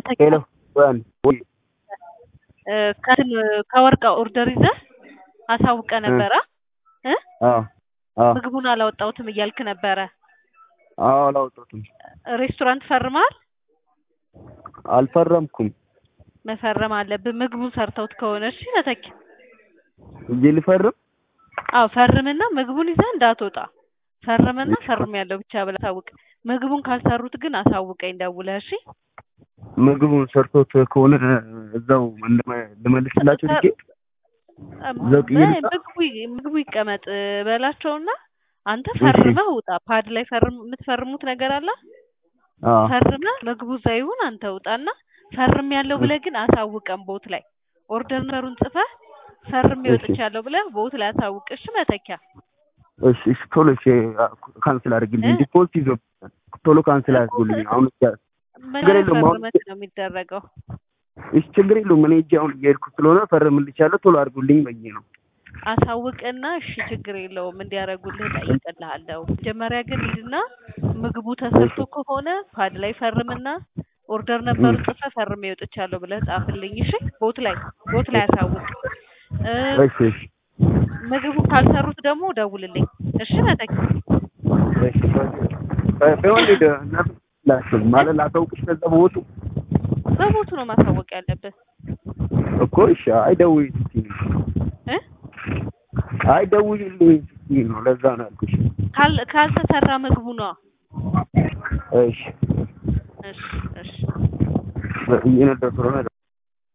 ሄሎ ወን ከወርቃ ኦርደር ይዘህ አሳውቀ ነበረ ምግቡን አላወጣሁትም እያልክ ነበረ። አላወጣሁትም። ሬስቶራንት ፈርማል? አልፈረምኩም። መፈረም አለብህ ምግቡን ሰርተውት ከሆነ እሺ ተተኪ ልፈርም? ፈርምና ምግቡን ይዘህ እንዳትወጣ። ፈርምና ፈርም ያለው ብቻ ብለህ አሳውቅ። ምግቡን ካልሰሩት ግን አሳውቀኝ ደውለህ እሺ። ምግቡን ሰርቶት ከሆነ እዛው ልመልስላችሁ ልኬ ምግቡ ይቀመጥ በላቸውና አንተ ፈርመህ ውጣ። ፓድ ላይ የምትፈርሙት ነገር አለ። ፈርመህ ምግቡ ዘይውን አንተ ውጣና ፈርም ያለው ብለህ ግን አሳውቀን ቦት ላይ ኦርደር ነሩን ጽፈህ ፈርም ይወጥቻለሁ ብለህ ቦት ላይ አሳውቅ እሺ። መተኪያ እሺ ቶሎ ካንስል አድርግልኝ። ዲፖዚት ይዞ ቶሎ ካንስል አድርጉልኝ። አሁን ችግር የለውም ነው የሚደረገው። እሺ ችግር የለውም። እኔ እጄ አሁን እየሄድኩ ስለሆነ ፈርምልሻለሁ ቶሎ አድርጉልኝ በይ ነው። አሳውቅና እሺ ችግር የለውም እንዲያረጉልህ ጠይቅልሃለሁ። መጀመሪያ ግን ሂድና ምግቡ ተሰርቶ ከሆነ ፓድ ላይ ፈርምና ኦርደር ነበር ጽፈህ ፈርም ይወጥቻለሁ ብለህ ጻፍልኝ እሺ። ቦት ላይ አሳውቅ። እሺ ምግቡ ካልሰሩት ደግሞ ደውልልኝ እሺ። መተክ እሺ በወንድ ላስብ ማለት ላሳውቅሽ ከዛ በቦቱ ነው ማሳወቅ ያለብህ እኮ። እሺ አይደውይልኝ ነው ለዛ ነው ያልኩሽ። ካልተሰራ ምግቡ ነው። እሺ እሺ ይነደር